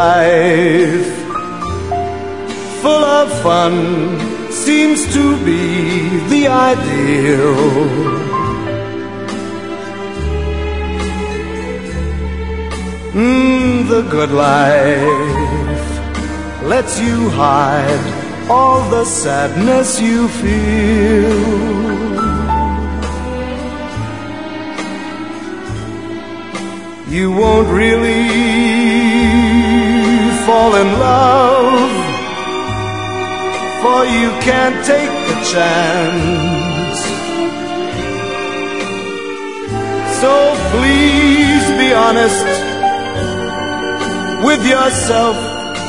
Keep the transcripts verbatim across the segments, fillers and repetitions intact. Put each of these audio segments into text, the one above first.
life, full of fun, seems to be the ideal. Mm, the good life lets you hide all the sadness you feel. You won't really fall in love, for you can't take the chance. So please be honest with yourself.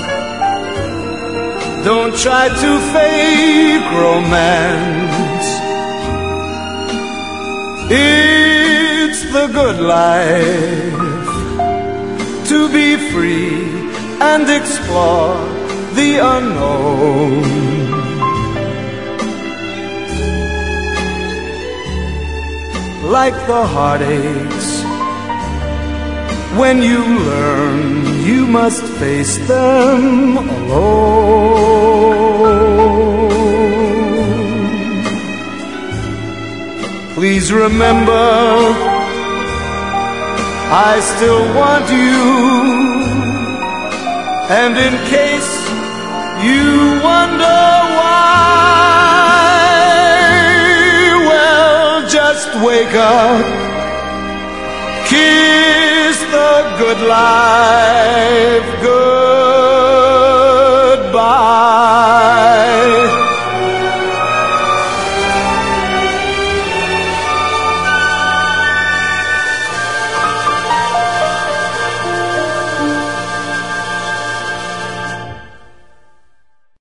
Don't try to fake romance. It's the good life to be free and explore the unknown. Like the heartaches, when you learn you must face them alone. Please remember, I still want you, and in case you wonder why, well, just wake up, kiss the good life